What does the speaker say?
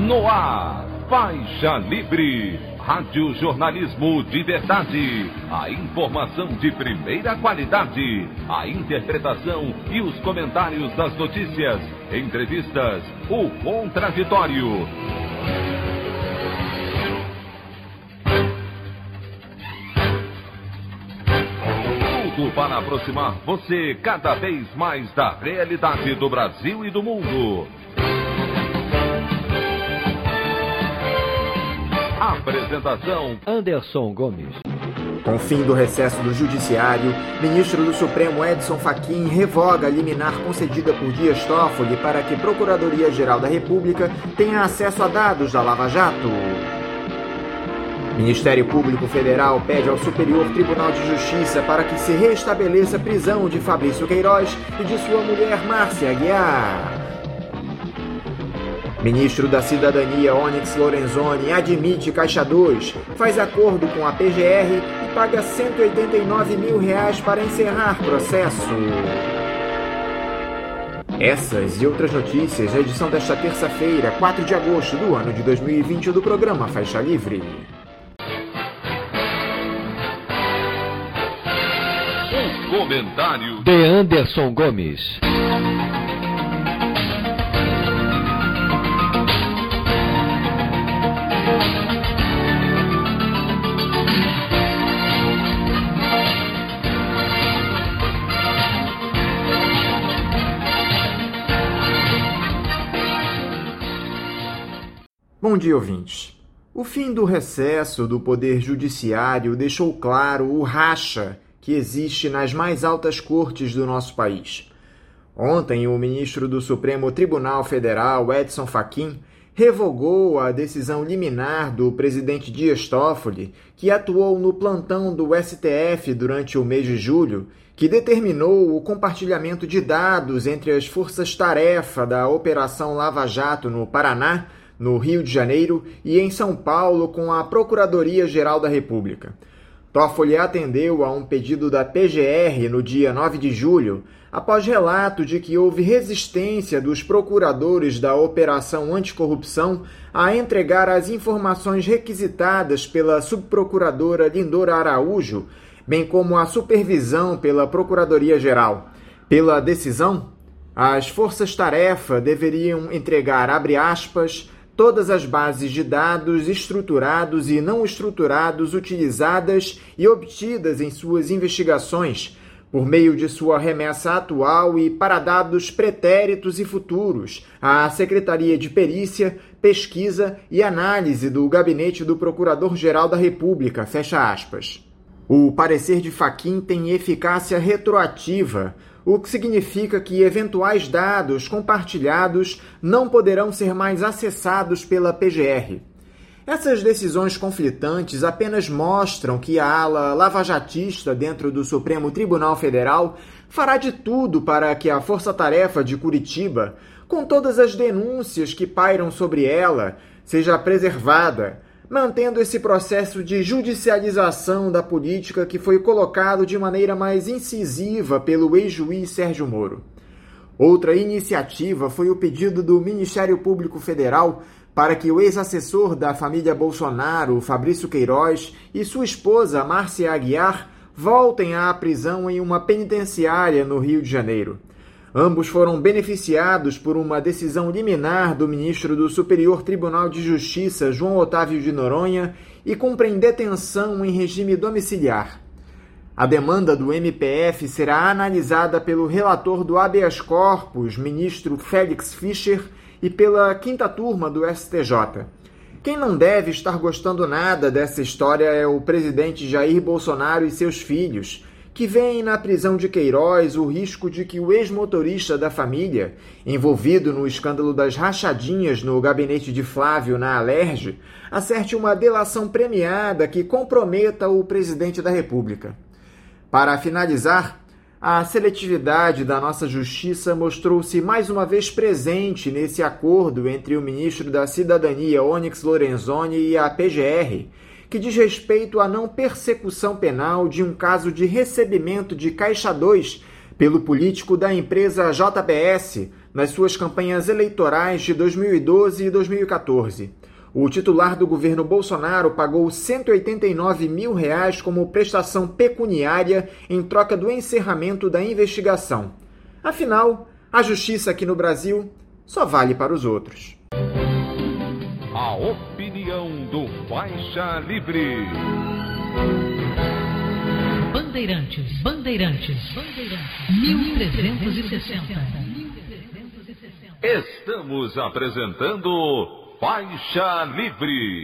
No ar, Faixa Livre, rádio jornalismo de verdade, a informação de primeira qualidade, a interpretação e os comentários das notícias, entrevistas, o contraditório. Tudo para aproximar você cada vez mais da realidade do Brasil e do mundo. Apresentação: Anderson Gomes. Com o fim do recesso do Judiciário, ministro do Supremo Edson Fachin revoga a liminar concedida por Dias Toffoli para que Procuradoria-Geral da República tenha acesso a dados da Lava Jato. Ministério Público Federal pede ao Superior Tribunal de Justiça para que se restabeleça a prisão de Fabrício Queiroz e de sua mulher Márcia Aguiar. Ministro da Cidadania Onyx Lorenzoni admite Caixa 2, faz acordo com a PGR e paga R$189 mil para encerrar processo. Essas e outras notícias na edição desta terça-feira, 4 de agosto do ano de 2020 do programa Faixa Livre. Comentário de Anderson Gomes. Bom dia, ouvintes. O fim do recesso do Poder Judiciário deixou claro o racha que existe nas mais altas cortes do nosso país. Ontem, o ministro do Supremo Tribunal Federal, Edson Fachin, revogou a decisão liminar do presidente Dias Toffoli, que atuou no plantão do STF durante o mês de julho, que determinou o compartilhamento de dados entre as forças-tarefa da Operação Lava Jato no Paraná, no Rio de Janeiro e em São Paulo com a Procuradoria-Geral da República. Toffoli atendeu a um pedido da PGR no dia 9 de julho, após relato de que houve resistência dos procuradores da Operação Anticorrupção a entregar as informações requisitadas pela subprocuradora Lindora Araújo, bem como a supervisão pela Procuradoria-Geral. Pela decisão, as forças-tarefa deveriam entregar, abre aspas, todas as bases de dados estruturados e não estruturados utilizadas e obtidas em suas investigações, por meio de sua remessa atual e para dados pretéritos e futuros, à Secretaria de Perícia, Pesquisa e Análise do Gabinete do Procurador-Geral da República, fecha aspas. O parecer de Fachin tem eficácia retroativa, o que significa que eventuais dados compartilhados não poderão ser mais acessados pela PGR. Essas decisões conflitantes apenas mostram que a ala lavajatista dentro do Supremo Tribunal Federal fará de tudo para que a Força-Tarefa de Curitiba, com todas as denúncias que pairam sobre ela, seja preservada, mantendo esse processo de judicialização da política que foi colocado de maneira mais incisiva pelo ex-juiz Sérgio Moro. Outra iniciativa foi o pedido do Ministério Público Federal para que o ex-assessor da família Bolsonaro, Fabrício Queiroz, e sua esposa, Márcia Aguiar, voltem à prisão em uma penitenciária no Rio de Janeiro. Ambos foram beneficiados por uma decisão liminar do ministro do Superior Tribunal de Justiça, João Otávio de Noronha, e cumprem detenção em regime domiciliar. A demanda do MPF será analisada pelo relator do habeas corpus, ministro Félix Fischer, e pela quinta turma do STJ. Quem não deve estar gostando nada dessa história é o presidente Jair Bolsonaro e seus filhos, que veem na prisão de Queiroz o risco de que o ex-motorista da família, envolvido no escândalo das rachadinhas no gabinete de Flávio na Alerj, acerte uma delação premiada que comprometa o presidente da República. Para finalizar, a seletividade da nossa justiça mostrou-se mais uma vez presente nesse acordo entre o ministro da Cidadania, Onyx Lorenzoni, e a PGR, que diz respeito à não persecução penal de um caso de recebimento de Caixa 2 pelo político da empresa JBS, nas suas campanhas eleitorais de 2012 e 2014. O titular do governo Bolsonaro pagou R$ 189 mil como prestação pecuniária em troca do encerramento da investigação. Afinal, a justiça aqui no Brasil só vale para os outros. A opinião do Faixa Livre. Bandeirantes, 1360. Estamos apresentando Faixa Livre.